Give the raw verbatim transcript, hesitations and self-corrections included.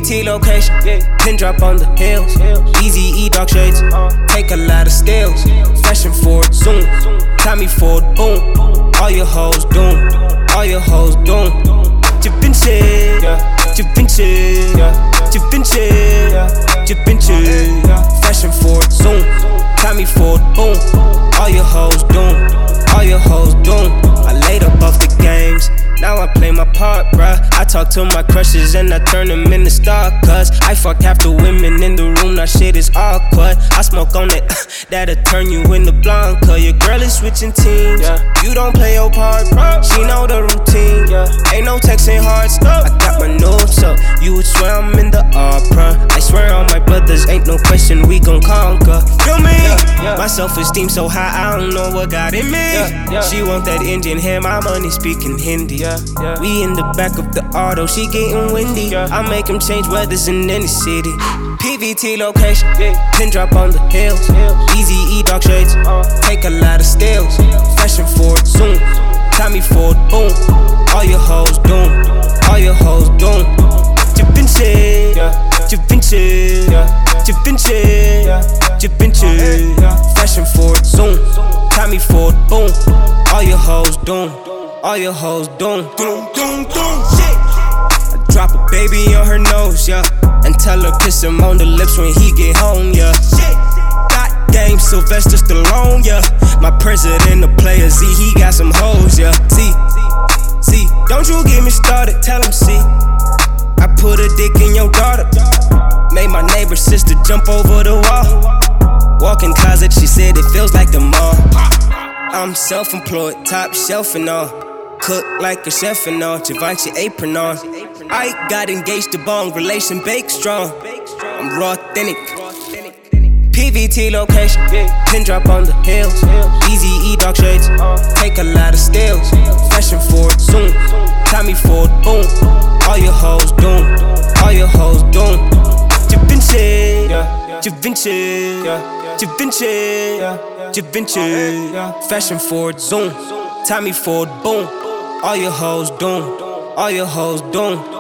T location, pin drop on the hills. Easy E dark shades, take a lot of steals. Fashion forward, zoom. Tommy Ford, boom. All your hoes doomed. All your hoes doomed. Da Vinci, Da Vinci, Da Vinci, Da Vinci. Fashion forward, zoom. Tommy Ford, boom. All your hoes doomed. All your hoes doomed. I laid up off the games. Now I play my part, bruh. I talk to my crushes and I turn them into star cuts. I fuck half the women in the room, now shit is awkward. I smoke on it, that'll turn you into Blanca. Your girl is switching teams, yeah. You don't play your part, bro. She know the routine, yeah. Ain't no texting hard stuff. I got my notes up, you would swear I'm in the opera. I swear on my brothers, ain't no question we gon' conquer. Feel me? Yeah, yeah. My self-esteem so high, I don't know what got in me, yeah, yeah. She want that Indian hair, my money speaking Hindi, yeah. Yeah. We in the back of the auto, she getting windy, yeah. I make him change weathers in any city. P V T location, yeah. Pin drop on the hills, yeah. Easy E dark shades, uh. Take a lot of steals. Fashion forward, zoom. Tommy Ford, boom. All your hoes doomed. All your hoes doomed. Da Vinci, yeah. Da Vinci, yeah. Da Vinci, yeah. Da Vinci. Fashion forward, zoom. Tommy Ford, boom. All your hoes doomed. All your hoes doomed. Doom, doom, doom, shit. I drop a baby on her nose, yeah. And tell her kiss him on the lips when he get home, yeah. Shit. Got game, Sylvester Stallone, yeah. My president, the player Z, he got some hoes, yeah. See, see, don't you get me started, tell him see. I put a dick in your daughter. Made my neighbor's sister jump over the wall. Walk in closet, she said it feels like the mall. I'm self-employed, top shelf and all. Cook like a chef and all, Givenchy apron on. I got engaged to bone, relation bake strong. I'm raw authentic. P V T location, pin drop on the hills. Easy E dark shades, take a lot of steals. Fashion forward, zoom. Tommy Ford, boom. All your hoes doomed. All your hoes doomed. Da Vinci, Da Vinci, Da Vinci, Da Vinci. Fashion forward, zoom. Tommy Ford, boom. All your hoes doomed. All your hoes doomed.